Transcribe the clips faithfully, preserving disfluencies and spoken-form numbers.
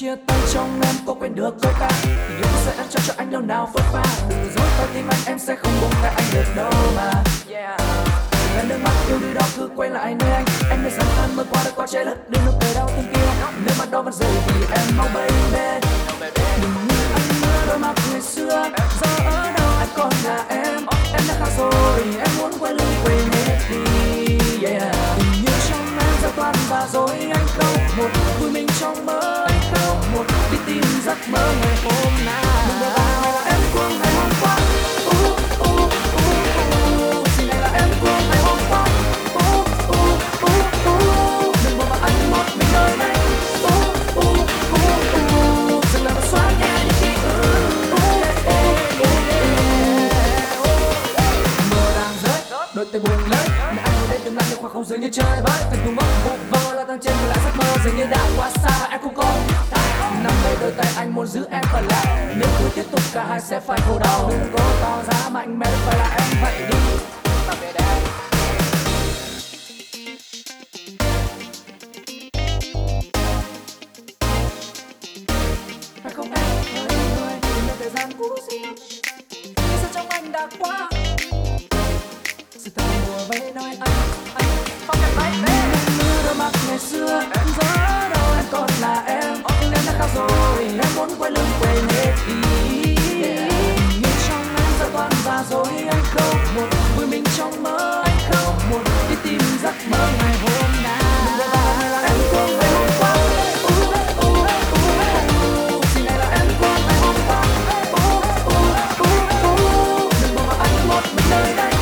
chia tay trong em có quên được câu ca tình yêu sẽ em trao cho anh đâu nào phớt pha. Đừng dối tôi tim anh em sẽ không buông tay anh được đâu mà. Lần nước mắt yêu đi đó cứ quay lại nơi anh. Em mới dần thân mơ qua đã qua trái đất đừng lúc về đau tim kia. Nếu mắt đó vẫn rơi thì em mau baby. Đừng như anh mơ đôi mắt ngày xưa. Giờ ở đâu anh còn là em. Em đã khác rồi em muốn quay lưng quên hết đi. Yeah. Tình yêu trong em giao toan và rồi anh không một vui mình trong mơ anh không một đi tìm giấc mơ ngày hôm nay. Đừng bao bao là em của ngày hôm qua. Uh, uh, uh, uh. Gì này là em của ngày hôm qua. Uh, uh, uh, uh. Đừng bao bao anh một mình đời này. Uh, uh, uh, uh. Dừng lại và xóa nhẹ những ký ức. Mưa đang rơi, đôi tay buồn lớn. Mẹ anh ngồi đây từng lặng những khoảng không dường như chơi bời. Từng thùng mốc vụ vơ là tăng trên lại giấc mơ dường như đã quá xa và em không có. Nắm lấy đôi tay anh muốn giữ em ở lại. Nếu cứ tiếp tục cả hai sẽ phải khổ đau. Đừng có tỏ ra mạnh mẽ phải là em vậy đi. Tạm biệt em. Phải không em ơi ơi, đừng để thời gian cũ gì. Vì sao trong anh đã quá. Sự thật mùa vây nói anh anh phong cách bay về. Mưa đôi mắt ngày xưa gió đâu em còn là em. Nhưng em đã khác rồi em muốn quay lưng quên hết đi. Như trong em giờ toan và rồi anh không một vui mình trong mơ anh không một đi tìm giấc mơ ngày hôm nay. Đừng là em của ngày hôm qua. Uh, uh, uh, uh. Gì này là em của ngày hôm qua. Uh, uh, uh, uh. Đừng bao anh một mình nơi đây.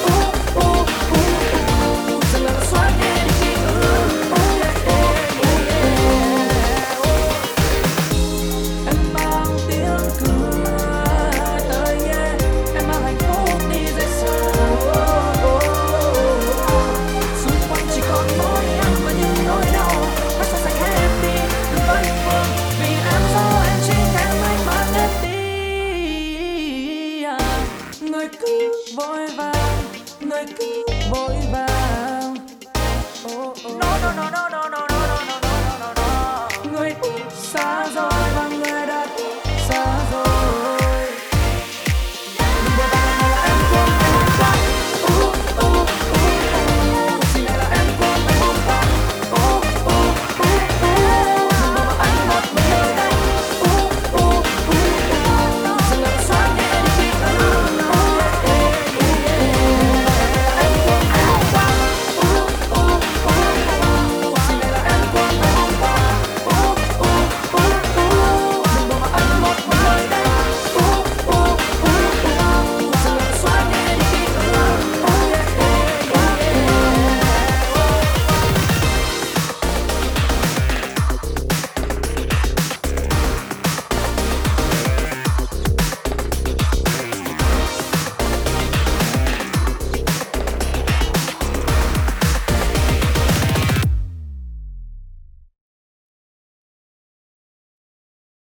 Người cứ vội vàng, người cứ vội vàng. Oh, oh. No, no, no, no, no, no.